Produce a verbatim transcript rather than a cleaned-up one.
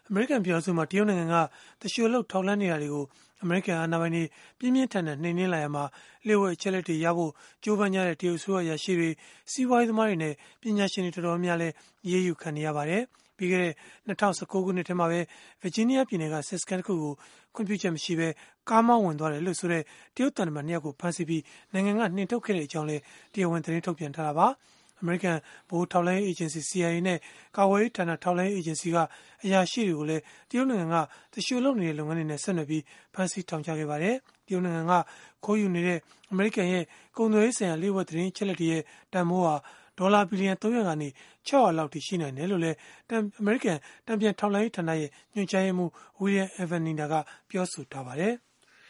အမေရိကန်ပြည်ထောင်စုမှာတရုတ်နိုင်ငံကတရှို့လုထောက်လှမ်းနေတာတွေကိုအမေရိကန်အာဏာပိုင်တွေပြင်းပြင်းထန်ထန်နှိမ်နင်းလာရမှာလျှို့ဝှက်အချက်လက်တွေရဖို့ကြိုးပမ်းကြတဲ့တရုတ်အစိုးရရရှိတွေစီးပွားရေးသမားတွေနဲ့ပညာရှင်တွေတော်တော်များလဲရေးယူခံနေရပါတယ်။ပြီးခဲ့တဲ့၂၀၁၉ခုနှစ်ထဲမှာပဲဗာဂျီးနီးယားပြည်နယ်ကစစ်စကန်တစ်ခုကိုခွင့်ပြုချက်မရှိဘဲကားမောင်းဝင်သွားတယ်လို့ဆိုတဲ့တရုတ်တန်တမန်နှစ်ယောက်ကိုဖမ်းဆီးပြီးနိုင်ငံကနှင်ထုတ်ခဲ့တဲ့အကြောင်းလဲတရားဝင်သတင်းထုတ်ပြန်ထားတာပါ။အမေရိကန်ဗဟိုထောက်လှမ်းရေးအေဂျင်စီ စီ အိုင် အေ နဲ့ကာကွယ်ရေးဌာနထောက်လှမ်းရေးအေဂျင်စီကအရာရှိတွေကိုလည်းတရုတ်နိုင်ငံကတရှို့လုပ်နေတဲ့လုပ်ငန်းတွေနဲ့ဆက်နွယ်ပြီးဖမ်းဆီးထောင်ချခဲ့ပါတယ်။တရုတ်နိုင်ငံကခိုးယူနေတဲ့အမေရိကန်ရဲ့ကုန်သွယ်ရေးဆိုင်ရာလျှို့ဝှက်သတင်းအချက်လက်တွေရဲ့တန်ဖိုးဟာဒေါ်လာဘီလီယံသုံးရာကနေခြောက်ရာလောက်ထိရှိနိုင်တယ်လို့လည်းအမေရိကန်တံပြန်ထောက်လှမ်းရေးဌာနရဲ့ညွှန်ကြားရေးမှူး William Evanina ကပြောဆိုထားပါတယ်။